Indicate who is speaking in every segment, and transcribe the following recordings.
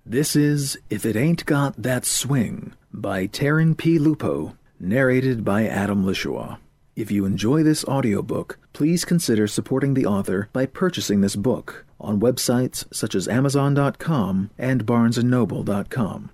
Speaker 1: This is If It Ain't Got That Swing by Taryn P. Lupo, narrated by Adam Lishaw. If you enjoy this audiobook, please consider supporting the author by purchasing this book on websites such as Amazon.com and BarnesandNoble.com.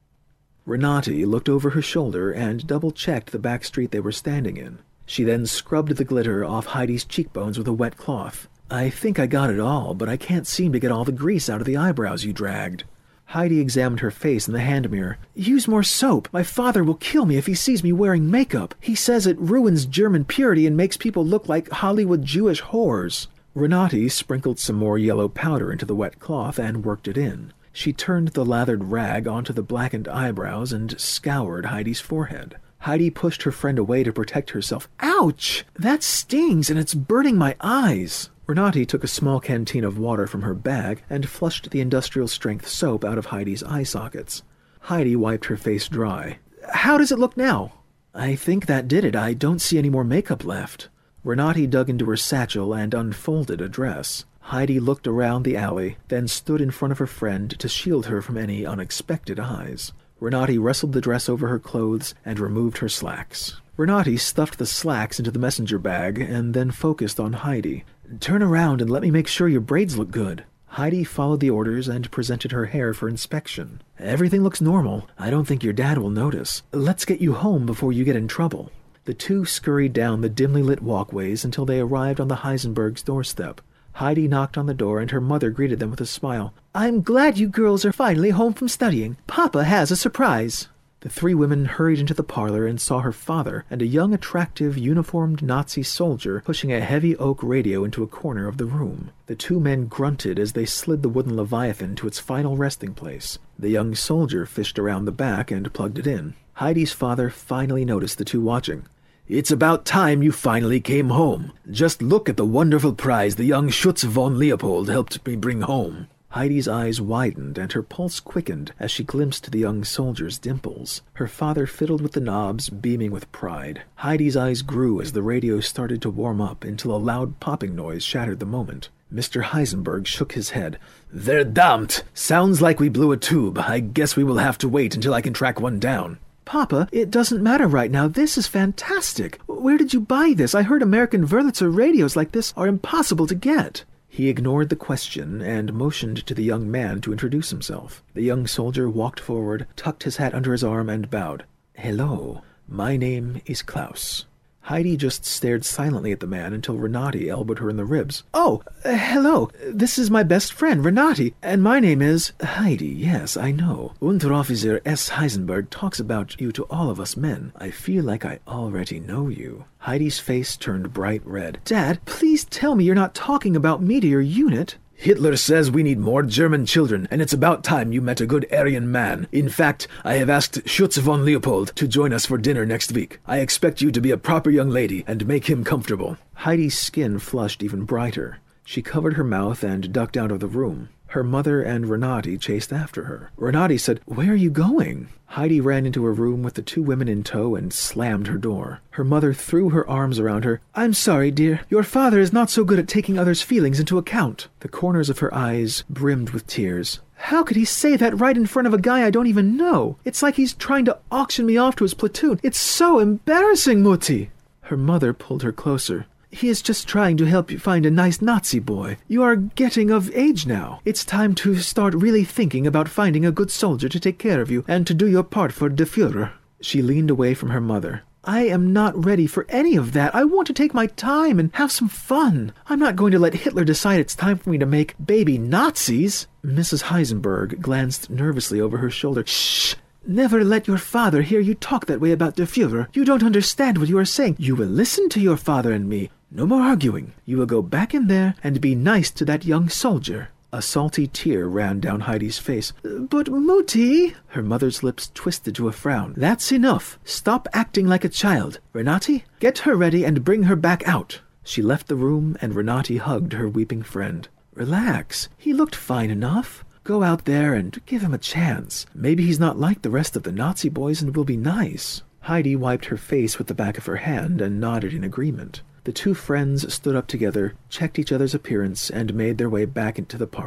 Speaker 1: Renate looked over her shoulder and double-checked the back street they were standing in. She then scrubbed the glitter off Heidi's cheekbones with a wet cloth. "I think I got it all, but I can't seem to get all the grease out of the eyebrows you dragged." Heidi examined her face in the hand mirror. "Use more soap. My father will kill me if he sees me wearing makeup. He says it ruins German purity and makes people look like Hollywood Jewish whores." Renate sprinkled some more yellow powder into the wet cloth and worked it in. She turned the lathered rag onto the blackened eyebrows and scoured Heidi's forehead. Heidi pushed her friend away to protect herself. "Ouch! That stings and it's burning my eyes." Renate took a small canteen of water from her bag and flushed the industrial-strength soap out of Heidi's eye sockets. Heidi wiped her face dry. "How does it look now?" "I think that did it. I don't see any more makeup left." Renate dug into her satchel and unfolded a dress. Heidi looked around the alley, then stood in front of her friend to shield her from any unexpected eyes. Renate wrestled the dress over her clothes and removed her slacks. Renate stuffed the slacks into the messenger bag and then focused on Heidi. "Turn around and let me make sure your braids look good." Heidi followed the orders and presented her hair for inspection. "Everything looks normal. I don't think your dad will notice. Let's get you home before you get in trouble." The two scurried down the dimly lit walkways until they arrived on the Heisenbergs' doorstep. Heidi knocked on the door and her mother greeted them with a smile. "I'm glad you girls are finally home from studying. Papa has a surprise." The three women hurried into the parlor and saw her father and a young, attractive, uniformed Nazi soldier pushing a heavy oak radio into a corner of the room. The two men grunted as they slid the wooden Leviathan to its final resting place. The young soldier fished around the back and plugged it in. Heidi's father finally noticed the two watching. "It's about time you finally came home. Just look at the wonderful prize the young Schutz von Leopold helped me bring home." Heidi's eyes widened and her pulse quickened as she glimpsed the young soldier's dimples. Her father fiddled with the knobs, beaming with pride. Heidi's eyes grew as the radio started to warm up until a loud popping noise shattered the moment. Mr. Heisenberg shook his head. "Verdammt! Sounds like we blew a tube. I guess we will have to wait until I can track one down." "Papa, it doesn't matter right now. This is fantastic. Where did you buy this? I heard American Wurlitzer radios like this are impossible to get." He ignored the question and motioned to the young man to introduce himself. The young soldier walked forward, tucked his hat under his arm, and bowed. "Hello, my name is Klaus." Heidi just stared silently at the man until Renate elbowed her in the ribs. "Oh, hello. This is my best friend, Renate, and my name is—" "Heidi, yes, I know. Unteroffizier S. Heisenberg talks about you to all of us men. I feel like I already know you." Heidi's face turned bright red. "Dad, please tell me you're not talking about me to your unit." "Hitler says we need more German children, and it's about time you met a good Aryan man. In fact, I have asked Schutz von Leopold to join us for dinner next week. I expect you to be a proper young lady and make him comfortable." Heidi's skin flushed even brighter. She covered her mouth and ducked out of the room. Her mother and Renate chased after her. Renate said, "Where are you going?" Heidi ran into her room with the two women in tow and slammed her door. Her mother threw her arms around her. "I'm sorry, dear. Your father is not so good at taking others' feelings into account." The corners of her eyes brimmed with tears. "How could he say that right in front of a guy I don't even know? It's like he's trying to auction me off to his platoon. It's so embarrassing, Mutti." Her mother pulled her closer. "He is just trying to help you find a nice Nazi boy. You are getting of age now. It's time to start really thinking about finding a good soldier to take care of you and to do your part for the Führer." She leaned away from her mother. "I am not ready for any of that. I want to take my time and have some fun. I'm not going to let Hitler decide it's time for me to make baby Nazis." Mrs. Heisenberg glanced nervously over her shoulder. "Shh! Never let your father hear you talk that way about the Führer. You don't understand what you are saying. You will listen to your father and me. No more arguing. You will go back in there and be nice to that young soldier." A salty tear ran down Heidi's face. "But Mutti—" Her mother's lips twisted to a frown. "That's enough. Stop acting like a child. Renate, get her ready and bring her back out." She left the room and Renate hugged her weeping friend. "Relax. He looked fine enough. Go out there and give him a chance. Maybe he's not like the rest of the Nazi boys and will be nice." Heidi wiped her face with the back of her hand and nodded in agreement. The two friends stood up together, checked each other's appearance, and made their way back into the parlor.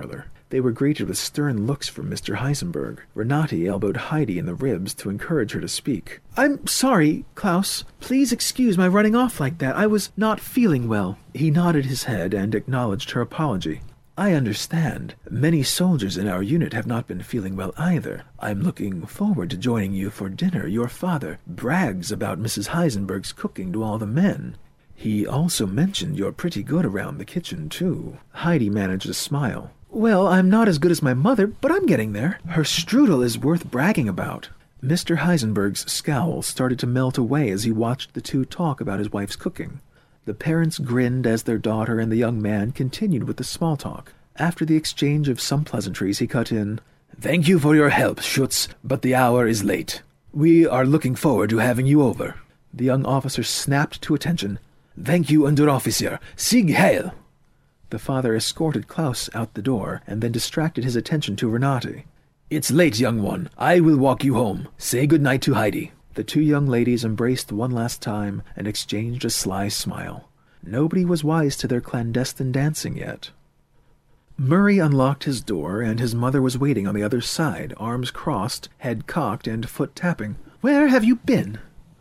Speaker 1: They were greeted with stern looks from Mr. Heisenberg. Renati elbowed Heidi in the ribs to encourage her to speak. "I'm sorry, Klaus. Please excuse my running off like that. I was not feeling well." He nodded his head and acknowledged her apology. "I understand. Many soldiers in our unit have not been feeling well either. I'm looking forward to joining you for dinner. Your father brags about Mrs. Heisenberg's cooking to all the men. He also mentioned you're pretty good around the kitchen, too." Heidi managed a smile. "Well, I'm not as good as my mother, but I'm getting there. Her strudel is worth bragging about." Mr. Heisenberg's scowl started to melt away as he watched the two talk about his wife's cooking. The parents grinned as their daughter and the young man continued with the small talk. After the exchange of some pleasantries, he cut in, "Thank you for your help, Schutz, but the hour is late. We are looking forward to having you over." The young officer snapped to attention. "Thank you, Unteroffizier. Sieg Heil!" The father escorted Klaus out the door and then distracted his attention to Renati. "It's late, young one. I will walk you home. Say good night to Heidi." The two young ladies embraced one last time and exchanged a sly smile. Nobody was wise to their clandestine dancing yet. Murray unlocked his door, and his mother was waiting on the other side, arms crossed, head cocked, and foot tapping. "Where have you been?"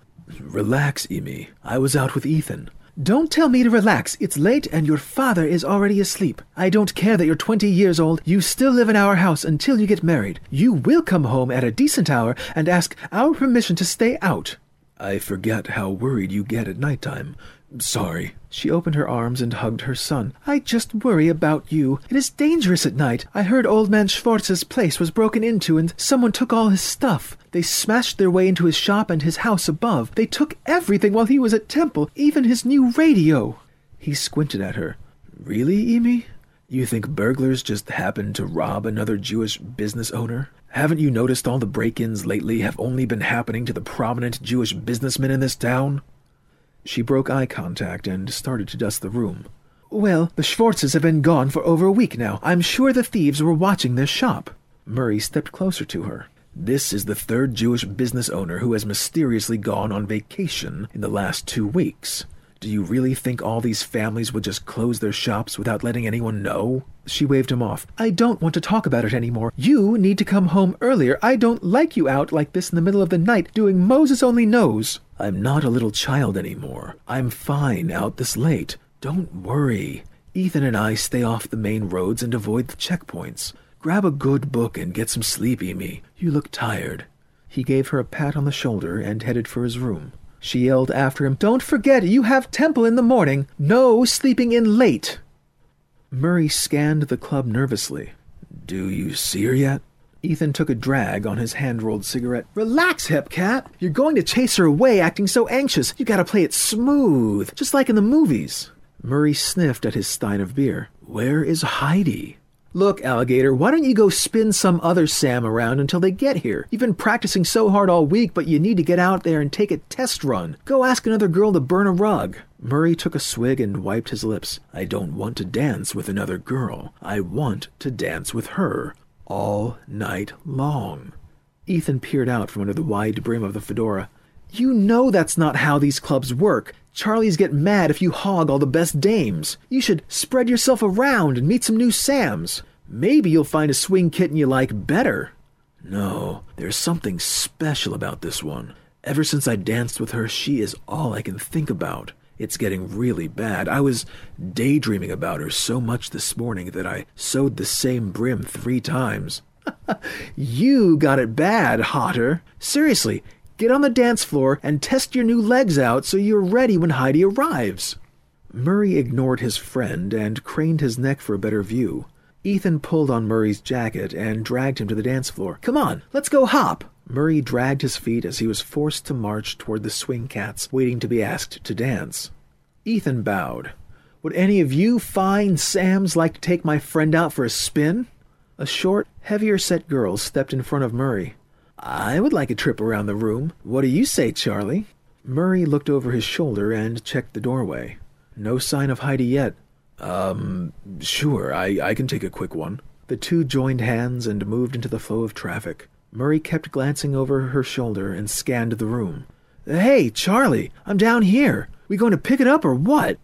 Speaker 1: "Relax, Emi. I was out with Ethan." "Don't tell me to relax. It's late and your father is already asleep. I don't care that you're 20 years old. You still live in our house until you get married. You will come home at a decent hour and ask our permission to stay out." "I forget how worried you get at nighttime. Sorry." She opened her arms and hugged her son. "I just worry about you. It is dangerous at night. I heard old man Schwartz's place was broken into and someone took all his stuff. They smashed their way into his shop and his house above. They took everything while he was at Temple, even his new radio." He squinted at her. "Really, Emi? You think burglars just happened to rob another Jewish business owner? Haven't you noticed all the break-ins lately have only been happening to the prominent Jewish businessmen in this town?" She broke eye contact and started to dust the room. "Well, the Schwartzes have been gone for over a week now. I'm sure the thieves were watching their shop." Murray stepped closer to her. "This is the third Jewish business owner who has mysteriously gone on vacation in the last 2 weeks. Do you really think all these families would just close their shops without letting anyone know?" She waved him off. "I don't want to talk about it anymore. You need to come home earlier. I don't like you out like this in the middle of the night doing Moses only knows." "I'm not a little child anymore. I'm fine out this late. Don't worry. Ethan and I stay off the main roads and avoid the checkpoints. Grab a good book and get some sleep, Emi. You look tired." He gave her a pat on the shoulder and headed for his room. She yelled after him, "Don't forget, you have Temple in the morning. No sleeping in late." Murray scanned the club nervously. "Do you see her yet?" Ethan took a drag on his hand-rolled cigarette. "Relax, Hepcat. You're going to chase her away acting so anxious. You gotta play it smooth, just like in the movies." Murray sniffed at his stein of beer. "Where is Heidi?" "Look, Alligator, why don't you go spin some other Sam around until they get here? You've been practicing so hard all week, but you need to get out there and take a test run. Go ask another girl to burn a rug." Murray took a swig and wiped his lips. "I don't want to dance with another girl. I want to dance with her. All night long." Ethan peered out from under the wide brim of the fedora. "You know that's not how these clubs work. Charlies get mad if you hog all the best dames. You should spread yourself around and meet some new Sams. Maybe you'll find a swing kitten you like better." "No, there's something special about this one. Ever since I danced with her, she is all I can think about. It's getting really bad. I was daydreaming about her so much this morning that I sewed the same brim 3 times. "You got it bad, Hotter. Seriously, get on the dance floor and test your new legs out so you're ready when Heidi arrives." Murray ignored his friend and craned his neck for a better view. Ethan pulled on Murray's jacket and dragged him to the dance floor. "Come on, let's go hop." Murray dragged his feet as he was forced to march toward the swing cats, waiting to be asked to dance. Ethan bowed. "Would any of you fine Sams like to take my friend out for a spin?" A short, heavier-set girl stepped in front of Murray. "I would like a trip around the room. What do you say, Charlie?" Murray looked over his shoulder and checked the doorway. No sign of Heidi yet. Sure, I can take a quick one." The two joined hands and moved into the flow of traffic. Murray kept glancing over her shoulder and scanned the room. "Hey, Charlie, I'm down here. We going to pick it up or what?"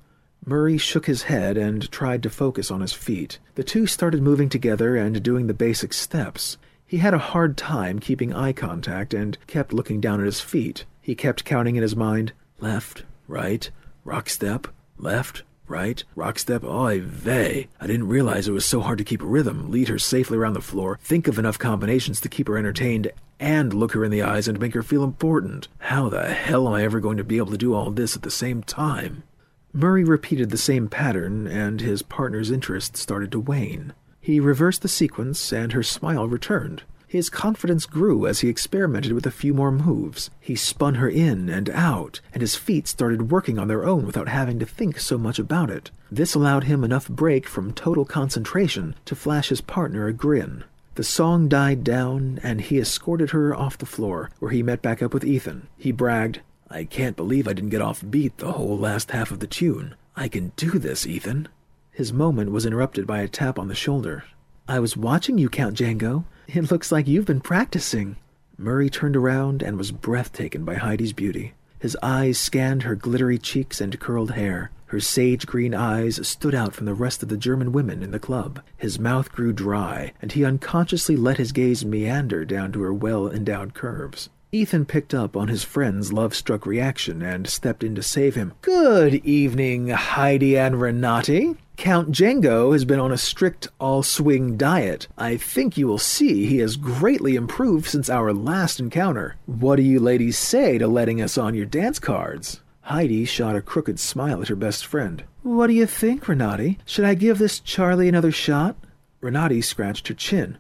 Speaker 1: Murray shook his head and tried to focus on his feet. The two started moving together and doing the basic steps. He had a hard time keeping eye contact and kept looking down at his feet. He kept counting in his mind, left, right, rock step, left, right, rock step. Oy vey. I didn't realize it was so hard to keep rhythm, lead her safely around the floor, think of enough combinations to keep her entertained, and look her in the eyes and make her feel important. How the hell am I ever going to be able to do all this at the same time? Murray repeated the same pattern, and his partner's interest started to wane. He reversed the sequence, and her smile returned. His confidence grew as he experimented with a few more moves. He spun her in and out, and his feet started working on their own without having to think so much about it. This allowed him enough break from total concentration to flash his partner a grin. The song died down, and he escorted her off the floor, where he met back up with Ethan. He bragged, "I can't believe I didn't get off beat the whole last half of the tune. I can do this, Ethan." His moment was interrupted by a tap on the shoulder. "I was watching you, Count Django. It looks like you've been practicing." Murray turned around and was breathtaken by Heidi's beauty. His eyes scanned her glittery cheeks and curled hair. Her sage-green eyes stood out from the rest of the German women in the club. His mouth grew dry, and he unconsciously let his gaze meander down to her well-endowed curves. Ethan picked up on his friend's love-struck reaction and stepped in to save him. "Good evening, Heidi and Renati. Count Django has been on a strict all-swing diet. I think you will see he has greatly improved since our last encounter. What do you ladies say to letting us on your dance cards?" Heidi shot a crooked smile at her best friend. "What do you think, Renati? Should I give this Charlie another shot?" Renati scratched her chin.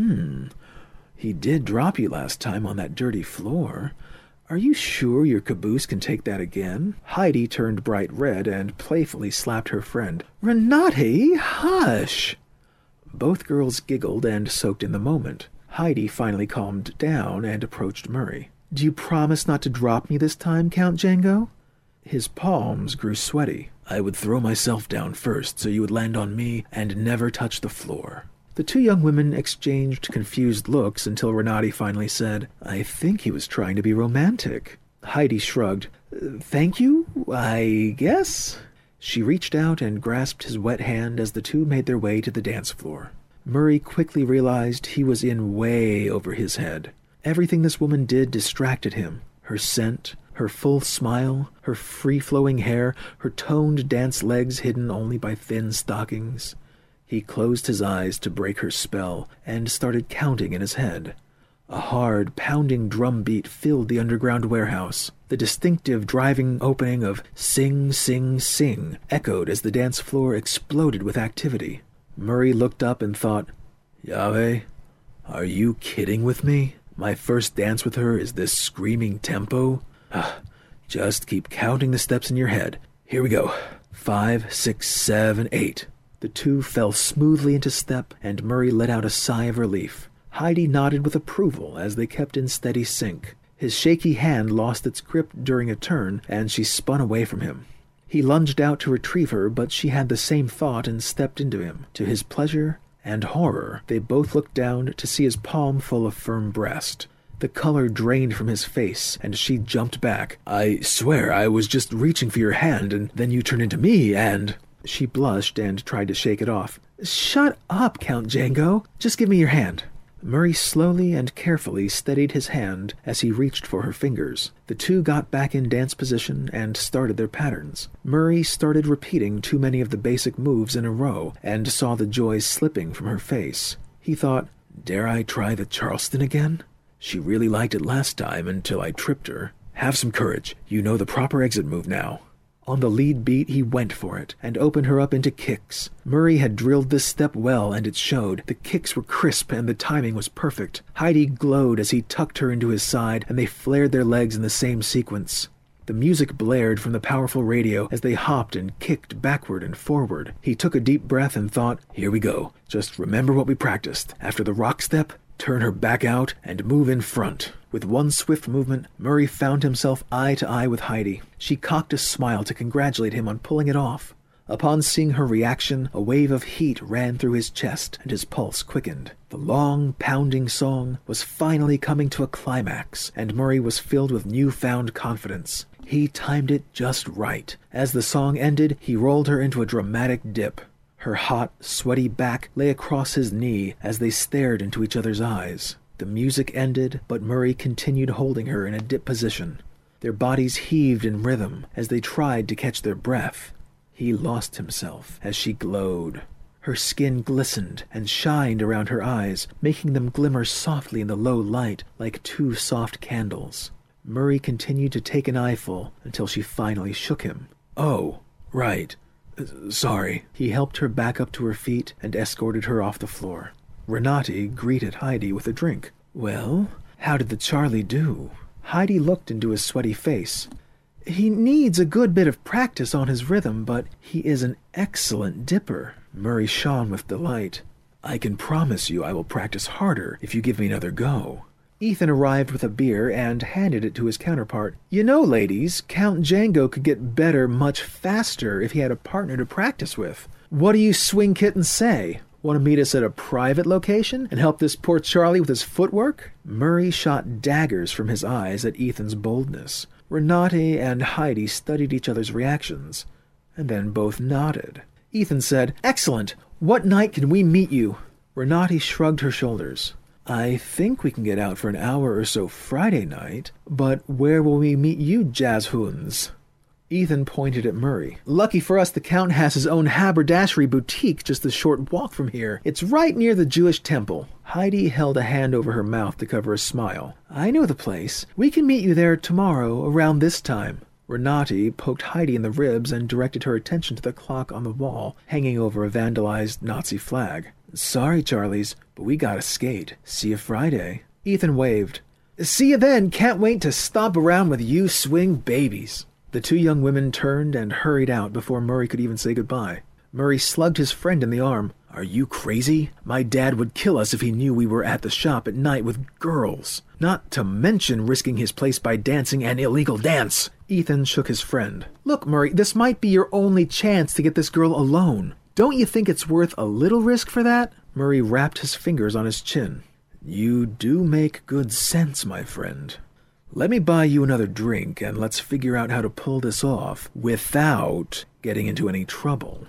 Speaker 1: He did drop you last time on that dirty floor. Are you sure your caboose can take that again?" Heidi turned bright red and playfully slapped her friend. "Renati, hush!" Both girls giggled and soaked in the moment. Heidi finally calmed down and approached Murray. "Do you promise not to drop me this time, Count Django?" His palms grew sweaty. "I would throw myself down first so you would land on me and never touch the floor." The two young women exchanged confused looks until Renati finally said, "I think he was trying to be romantic." Heidi shrugged. "Thank you, I guess?" She reached out and grasped his wet hand as the two made their way to the dance floor. Murray quickly realized he was in way over his head. Everything this woman did distracted him. Her scent, her full smile, her free-flowing hair, her toned dance legs hidden only by thin stockings. He closed his eyes to break her spell and started counting in his head. A hard, pounding drum beat filled the underground warehouse. The distinctive driving opening of "Sing, Sing, Sing" echoed as the dance floor exploded with activity. Murray looked up and thought, "Yahweh, are you kidding with me? My first dance with her is this screaming tempo? Just keep counting the steps in your head. Here we go. 5, 6, 7, 8. The two fell smoothly into step, and Murray let out a sigh of relief. Heidi nodded with approval as they kept in steady sync. His shaky hand lost its grip during a turn, and she spun away from him. He lunged out to retrieve her, but she had the same thought and stepped into him. To his pleasure and horror, they both looked down to see his palm full of firm breast. The color drained from his face, and she jumped back. "I swear I was just reaching for your hand, and then you turned into me, and—" She blushed and tried to shake it off. "Shut up, Count Django. Just give me your hand." Murray slowly and carefully steadied his hand as he reached for her fingers. The two got back in dance position and started their patterns. Murray started repeating too many of the basic moves in a row and saw the joy slipping from her face. He thought, "Dare I try the Charleston again? She really liked it last time until I tripped her. Have some courage. You know the proper exit move now." On the lead beat, he went for it and opened her up into kicks. Murray had drilled this step well, and it showed. The kicks were crisp, and the timing was perfect. Heidi glowed as he tucked her into his side, and they flared their legs in the same sequence. The music blared from the powerful radio as they hopped and kicked backward and forward. He took a deep breath and thought, "Here we go. Just remember what we practiced. After the rock step, turn her back out and move in front." With one swift movement, Murray found himself eye to eye with Heidi. She cocked a smile to congratulate him on pulling it off. Upon seeing her reaction, a wave of heat ran through his chest and his pulse quickened. The long, pounding song was finally coming to a climax, and Murray was filled with newfound confidence. He timed it just right. As the song ended, he rolled her into a dramatic dip. Her hot, sweaty back lay across his knee as they stared into each other's eyes. The music ended, but Murray continued holding her in a dip position. Their bodies heaved in rhythm as they tried to catch their breath. He lost himself as she glowed. Her skin glistened and shined around her eyes, making them glimmer softly in the low light like two soft candles. Murray continued to take an eyeful until she finally shook him. "Oh, right. Sorry." He helped her back up to her feet and escorted her off the floor. Renati greeted Heidi with a drink. "Well, how did the Charlie do?" Heidi looked into his sweaty face. "He needs a good bit of practice on his rhythm, but he is an excellent dipper." Murray shone with delight. "I can promise you I will practice harder if you give me another go." Ethan arrived with a beer and handed it to his counterpart. "You know, ladies, Count Django could get better much faster if he had a partner to practice with. What do you swing kittens say? Want to meet us at a private location and help this poor Charlie with his footwork?" Murray shot daggers from his eyes at Ethan's boldness. Renati and Heidi studied each other's reactions, and then both nodded. Ethan said, "Excellent. What night can we meet you?" Renati shrugged her shoulders. "I think we can get out for an hour or so Friday night, but where will we meet you, jazzhounds?" Ethan pointed at Murray. "Lucky for us, the Count has his own haberdashery boutique just a short walk from here. It's right near the Jewish temple." Heidi held a hand over her mouth to cover a smile. "I know the place. We can meet you there tomorrow around this time." Renati poked Heidi in the ribs and directed her attention to the clock on the wall, hanging over a vandalized Nazi flag. "Sorry, Charlies, but we gotta skate. See you Friday." Ethan waved. "See you then. Can't wait to stomp around with you swing babies." The two young women turned and hurried out before Murray could even say goodbye. Murray slugged his friend in the arm. "Are you crazy? My dad would kill us if he knew we were at the shop at night with girls. Not to mention risking his place by dancing an illegal dance." Ethan shook his friend. "Look, Murray, this might be your only chance to get this girl alone. Don't you think it's worth a little risk for that?" Murray wrapped his fingers on his chin. "You do make good sense, my friend. Let me buy you another drink and let's figure out how to pull this off without getting into any trouble."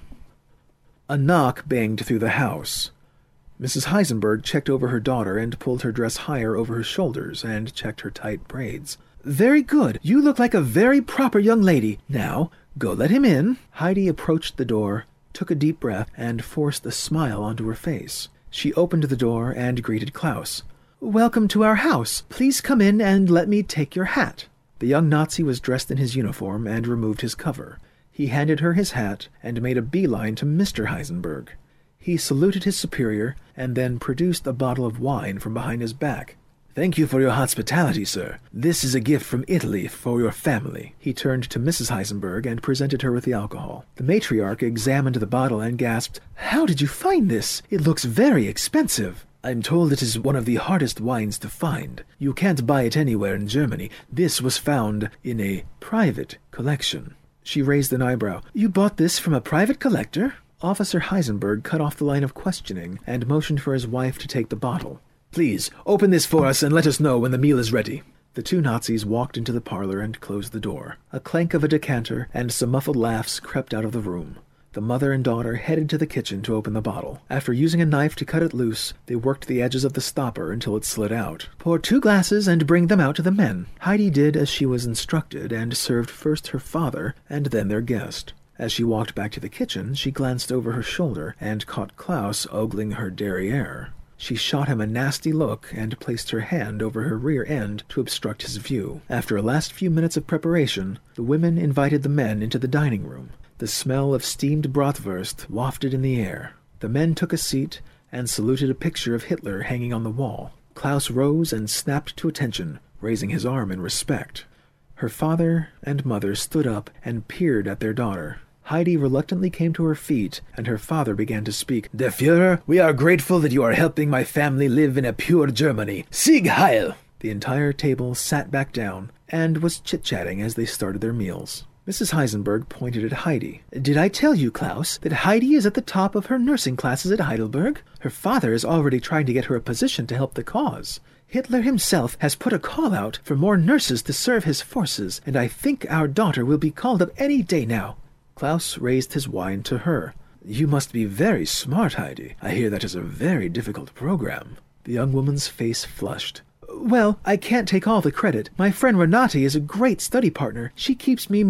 Speaker 1: A knock banged through the house. Mrs. Heisenberg checked over her daughter and pulled her dress higher over her shoulders and checked her tight braids. "Very good. You look like a very proper young lady. Now, go let him in." Heidi approached the door, took a deep breath, and forced a smile onto her face. She opened the door and greeted Klaus. "Welcome to our house. Please come in and let me take your hat." The young Nazi was dressed in his uniform and removed his cover. He handed her his hat and made a beeline to Mr. Heisenberg. He saluted his superior and then produced a bottle of wine from behind his back. "Thank you for your hospitality, sir. This is a gift from Italy for your family." He turned to Mrs. Heisenberg and presented her with the alcohol. The matriarch examined the bottle and gasped, "How did you find this? It looks very expensive." "I'm told it is one of the hardest wines to find. You can't buy it anywhere in Germany. This was found in a private collection." She raised an eyebrow. "You bought this from a private collector?" Officer Heisenberg cut off the line of questioning and motioned for his wife to take the bottle. "Please, open this for us and let us know when the meal is ready." The two Nazis walked into the parlor and closed the door. A clank of a decanter and some muffled laughs crept out of the room. The mother and daughter headed to the kitchen to open the bottle. After using a knife to cut it loose, they worked the edges of the stopper until it slid out. "Pour 2 glasses and bring them out to the men." Heidi did as she was instructed and served first her father and then their guest. As she walked back to the kitchen, she glanced over her shoulder and caught Klaus ogling her derriere. She shot him a nasty look and placed her hand over her rear end to obstruct his view. After a last few minutes of preparation, the women invited the men into the dining room. The smell of steamed bratwurst wafted in the air. The men took a seat and saluted a picture of Hitler hanging on the wall. Klaus rose and snapped to attention, raising his arm in respect. Her father and mother stood up and peered at their daughter. Heidi reluctantly came to her feet, and her father began to speak. "Der Führer, we are grateful that you are helping my family live in a pure Germany. Sieg Heil!" The entire table sat back down and was chit-chatting as they started their meals. Mrs. Heisenberg pointed at Heidi. "Did I tell you, Klaus, that Heidi is at the top of her nursing classes at Heidelberg? Her father is already trying to get her a position to help the cause. Hitler himself has put a call out for more nurses to serve his forces, and I think our daughter will be called up any day now." Klaus raised his wine to her. "You must be very smart, Heidi. I hear that is a very difficult program." The young woman's face flushed. "Well, I can't take all the credit. My friend Renati is a great study partner. She keeps me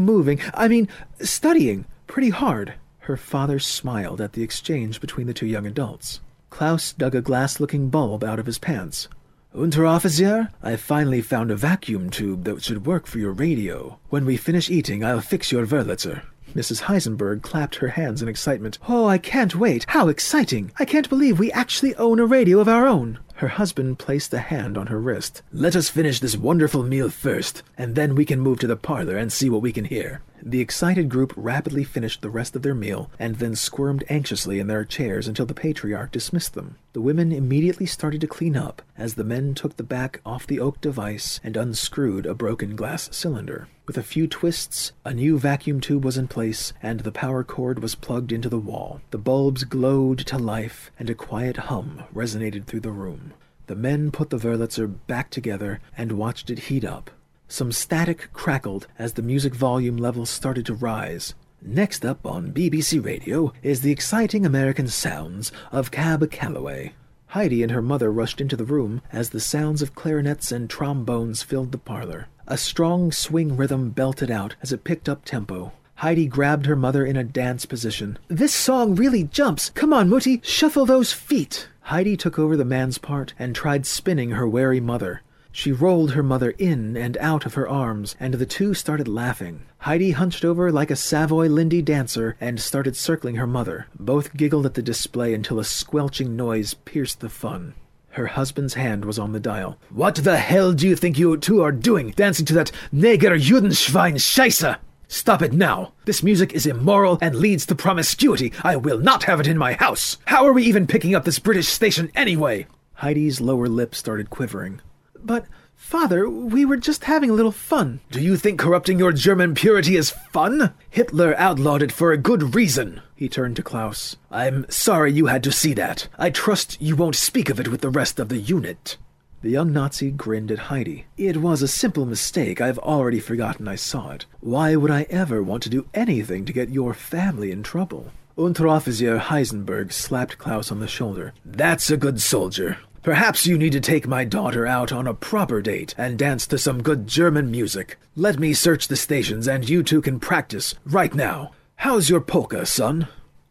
Speaker 1: studying pretty hard." Her father smiled at the exchange between the two young adults. Klaus dug a glass-looking bulb out of his pants. "Unteroffizier, I finally found a vacuum tube that should work for your radio. When we finish eating, I'll fix your Wurlitzer." Mrs. Heisenberg clapped her hands in excitement. "Oh, I can't wait! How exciting! I can't believe we actually own a radio of our own!" Her husband placed a hand on her wrist. "Let us finish this wonderful meal first, and then we can move to the parlor and see what we can hear." The excited group rapidly finished the rest of their meal and then squirmed anxiously in their chairs until the patriarch dismissed them. The women immediately started to clean up as the men took the back off the oak device and unscrewed a broken glass cylinder. With a few twists, a new vacuum tube was in place and the power cord was plugged into the wall. The bulbs glowed to life and a quiet hum resonated through the room. The men put the Wurlitzer back together and watched it heat up. Some static crackled as the music volume levels started to rise. Next up on BBC Radio is the exciting American sounds of Cab Calloway. Heidi and her mother rushed into the room as the sounds of clarinets and trombones filled the parlor. A strong swing rhythm belted out as it picked up tempo. Heidi grabbed her mother in a dance position. "This song really jumps! Come on, Mutti, shuffle those feet!" Heidi took over the man's part and tried spinning her wary mother. She rolled her mother in and out of her arms, and the two started laughing. Heidi hunched over like a Savoy Lindy dancer and started circling her mother. Both giggled at the display until a squelching noise pierced the fun. Her husband's hand was on the dial. "What the hell do you think you two are doing, dancing to that Neger Judenschwein Scheisse? Stop it now! This music is immoral and leads to promiscuity. I will not have it in my house! How are we even picking up this British station anyway?" Heidi's lower lip started quivering. "But, Father, we were just having a little fun." "Do you think corrupting your German purity is fun? Hitler outlawed it for a good reason." He turned to Klaus. "I'm sorry you had to see that. I trust you won't speak of it with the rest of the unit." The young Nazi grinned at Heidi. "It was a simple mistake. I've already forgotten I saw it. Why would I ever want to do anything to get your family in trouble?" Unteroffizier Heisenberg slapped Klaus on the shoulder. "That's a good soldier. Perhaps you need to take my daughter out on a proper date and dance to some good German music. Let me search the stations and you two can practice right now. How's your polka, son?"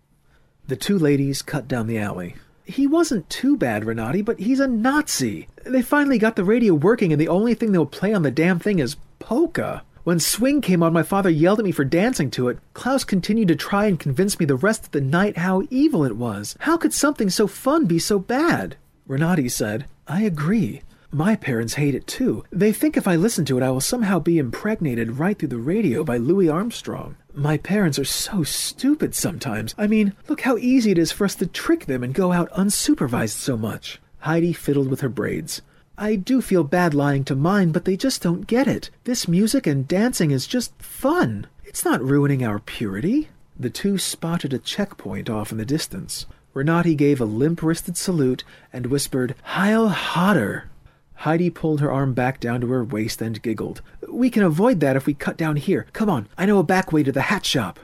Speaker 1: The two ladies cut down the alley. "He wasn't too bad, Renati, but he's a Nazi. They finally got the radio working and the only thing they'll play on the damn thing is polka. When Swing came on, my father yelled at me for dancing to it. Klaus continued to try and convince me the rest of the night how evil it was. How could something so fun be so bad?" Renati said, "I agree. My parents hate it too. They think if I listen to it, I will somehow be impregnated right through the radio by Louis Armstrong. My parents are so stupid sometimes. I mean, look how easy it is for us to trick them and go out unsupervised so much." Heidi fiddled with her braids. "I do feel bad lying to mine, but they just don't get it. This music and dancing is just fun. It's not ruining our purity." The two spotted a checkpoint off in the distance. Renati gave a limp-wristed salute and whispered, "Heil Hodder." Heidi pulled her arm back down to her waist and giggled. "We can avoid that if we cut down here. Come on, I know a back way to the hat shop."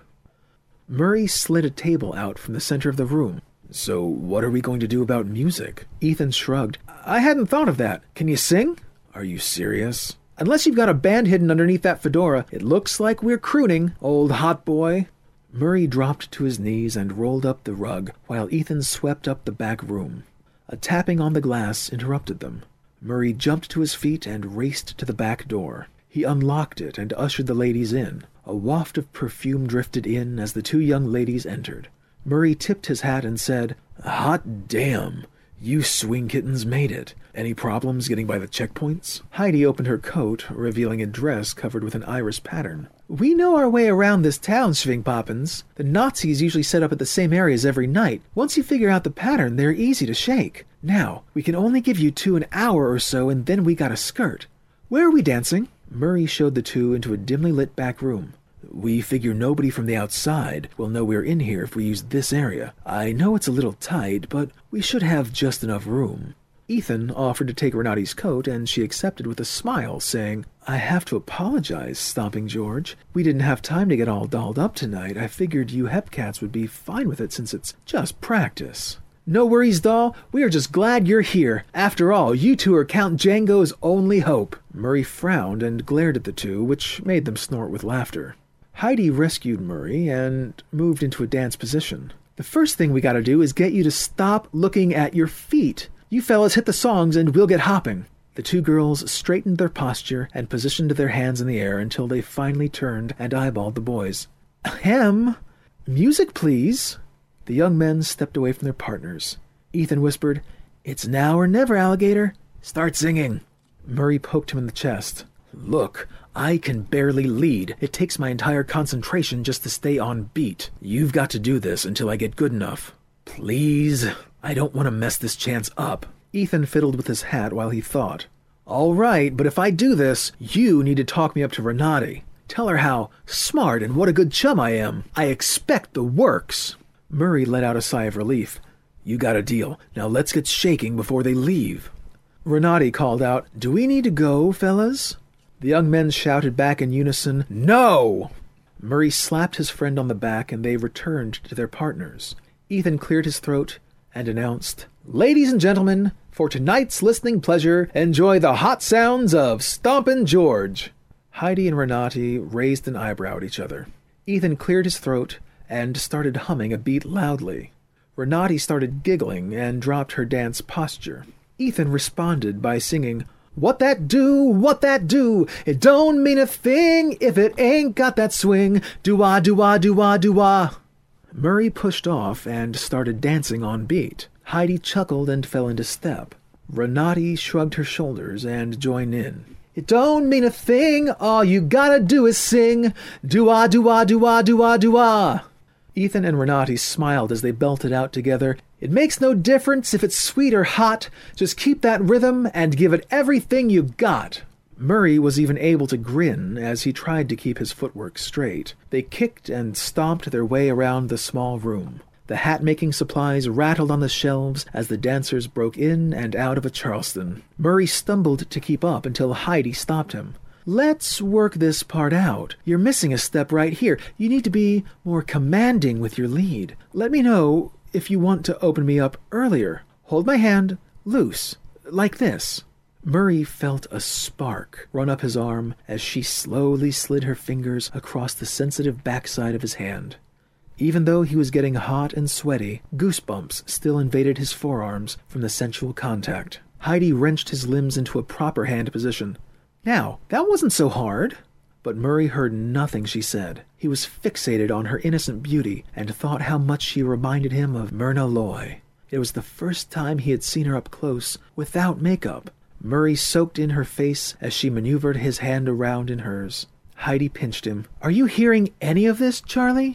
Speaker 1: Murray slid a table out from the center of the room. "So what are we going to do about music?" Ethan shrugged. "I hadn't thought of that. Can you sing?" "Are you serious?" "Unless you've got a band hidden underneath that fedora. It looks like we're crooning, old hot boy." Murray dropped to his knees and rolled up the rug while Ethan swept up the back room. A tapping on the glass interrupted them. Murray jumped to his feet and raced to the back door. He unlocked it and ushered the ladies in. A waft of perfume drifted in as the two young ladies entered. Murray tipped his hat and said, "Hot damn! You swing kittens made it. Any problems getting by the checkpoints?" Heidi opened her coat, revealing a dress covered with an iris pattern. "We know our way around this town, Schwingpoppens. The Nazis usually set up at the same areas every night. Once you figure out the pattern, they're easy to shake. Now, we can only give you two an hour or so, and then we got a skirt. Where are we dancing?" Murray showed the two into a dimly lit back room. "We figure nobody from the outside will know we're in here if we use this area. I know it's a little tight, but we should have just enough room." Ethan offered to take Renati's coat, and she accepted with a smile, saying, "I have to apologize, Stomping George. We didn't have time to get all dolled up tonight. I figured you Hepcats would be fine with it since it's just practice." "No worries, doll. We are just glad you're here. After all, you two are Count Django's only hope." Murray frowned and glared at the two, which made them snort with laughter. Heidi rescued Murray and moved into a dance position. "The first thing we gotta do is get you to stop looking at your feet. You fellas hit the songs and we'll get hopping." The two girls straightened their posture and positioned their hands in the air until they finally turned and eyeballed the boys. "Ahem. Music, please." The young men stepped away from their partners. Ethan whispered, "It's now or never, alligator. Start singing." Murray poked him in the chest. "Look, I can barely lead. It takes my entire concentration just to stay on beat. You've got to do this until I get good enough. Please, I don't want to mess this chance up." Ethan fiddled with his hat while he thought. "All right, but if I do this, you need to talk me up to Renati. Tell her how smart and what a good chum I am. I expect the works." Murray let out a sigh of relief. "You got a deal. Now let's get shaking before they leave." Renati called out, "Do we need to go, fellas?" The young men shouted back in unison, "No!" Murray slapped his friend on the back and they returned to their partners. Ethan cleared his throat and announced, "Ladies and gentlemen, for tonight's listening pleasure, enjoy the hot sounds of Stompin' George." Heidi and Renati raised an eyebrow at each other. Ethan cleared his throat and started humming a beat loudly. Renati started giggling and dropped her dance posture. Ethan responded by singing, "What that do, what that do? It don't mean a thing if it ain't got that swing. Do-wah, do-wah, do-wah, do-wah." Murray pushed off and started dancing on beat. Heidi chuckled and fell into step. Renati shrugged her shoulders and joined in. "It don't mean a thing, all you gotta do is sing. Do-wah, do-wah, do-wah, do-wah, do-wah." Ethan and Renati smiled as they belted out together. "It makes no difference if it's sweet or hot. Just keep that rhythm and give it everything you got." Murray was even able to grin as he tried to keep his footwork straight. They kicked and stomped their way around the small room. The hat-making supplies rattled on the shelves as the dancers broke in and out of a Charleston. Murray stumbled to keep up until Heidi stopped him. "Let's work this part out. You're missing a step right here. You need to be more commanding with your lead. Let me know if you want to open me up earlier. Hold my hand loose, like this." Murray felt a spark run up his arm as she slowly slid her fingers across the sensitive backside of his hand. Even though he was getting hot and sweaty, goosebumps still invaded his forearms from the sensual contact. Heidi wrenched his limbs into a proper hand position. "Now, that wasn't so hard." But Murray heard nothing she said. He was fixated on her innocent beauty and thought how much she reminded him of Myrna Loy. It was the first time he had seen her up close without makeup. Murray soaked in her face as she maneuvered his hand around in hers. Heidi pinched him. "Are you hearing any of this, Charlie?"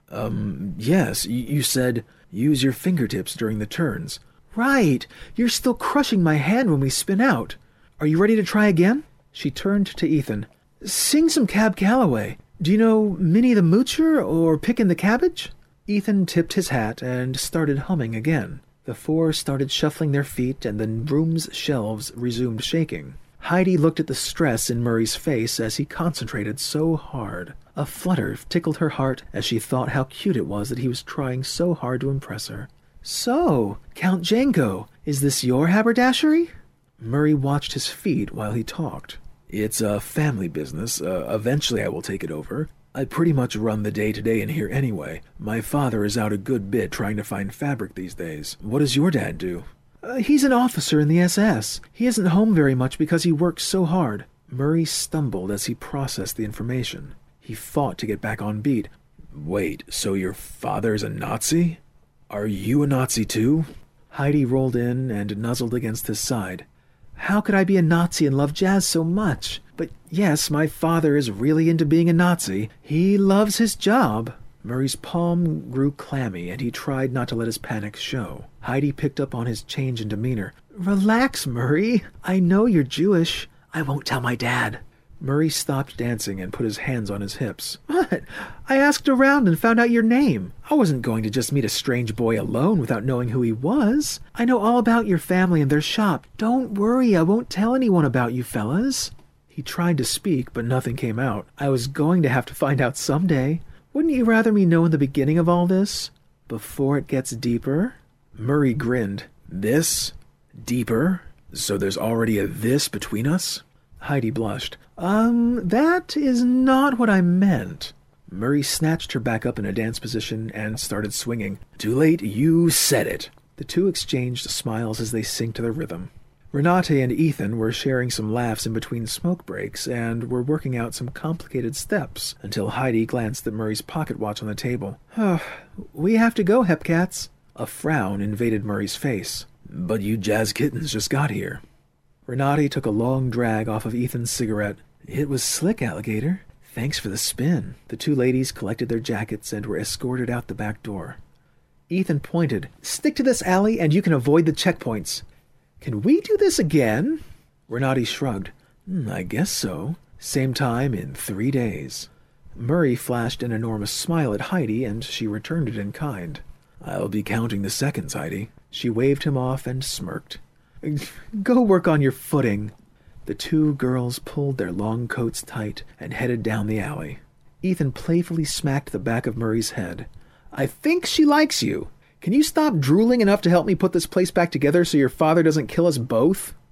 Speaker 1: Yes. You said use your fingertips during the turns." "Right. You're still crushing my hand when we spin out. Are you ready to try again?" She turned to Ethan. "Sing some Cab Calloway. Do you know Minnie the Moocher or Pickin' the Cabbage?" Ethan tipped his hat and started humming again. The four started shuffling their feet and the room's shelves resumed shaking. Heidi looked at the stress in Murray's face as he concentrated so hard. A flutter tickled her heart as she thought how cute it was that he was trying so hard to impress her. "So, Count Django, is this your haberdashery?" Murray watched his feet while he talked. "It's a family business. Eventually I will take it over. I pretty much run the day-to-day in here anyway. My father is out a good bit trying to find fabric these days. What does your dad do?" He's an officer in the SS. He isn't home very much because he works so hard." Murray stumbled as he processed the information. He fought to get back on beat. "Wait, so your father's a Nazi? Are you a Nazi too?" Heidi rolled in and nuzzled against his side. "How could I be a Nazi and love jazz so much? But yes, my father is really into being a Nazi. He loves his job." Murray's palm grew clammy, and he tried not to let his panic show. Heidi picked up on his change in demeanor. "Relax, Murray. I know you're Jewish. I won't tell my dad." Murray stopped dancing and put his hands on his hips. What? I asked around and found out your name. I wasn't going to just meet a strange boy alone without knowing who he was. I know all about your family and their shop. Don't worry, I won't tell anyone about you fellas. He tried to speak, but nothing came out. I was going to have to find out someday. Wouldn't you rather me know in the beginning of all this? Before it gets deeper? Murray grinned. This? Deeper? So there's already a this between us? Heidi blushed. That is not what I meant. Murray snatched her back up in a dance position and started swinging. Too late, you said it. The two exchanged smiles as they synced to the rhythm. Renate and Ethan were sharing some laughs in between smoke breaks and were working out some complicated steps until Heidi glanced at Murray's pocket watch on the table. We have to go, Hepcats. A frown invaded Murray's face. But you jazz kittens just got here. Renate took a long drag off of Ethan's cigarette. It was slick, alligator. Thanks for the spin. The two ladies collected their jackets and were escorted out the back door. Ethan pointed. Stick to this alley and you can avoid the checkpoints. Can we do this again? Renate shrugged. I guess so. Same time in 3 days. Murray flashed an enormous smile at Heidi and she returned it in kind. I'll be counting the seconds, Heidi. She waved him off and smirked. Go work on your footing. The two girls pulled their long coats tight and headed down the alley. Ethan playfully smacked the back of Murray's head. I think she likes you. Can you stop drooling enough to help me put this place back together so your father doesn't kill us both?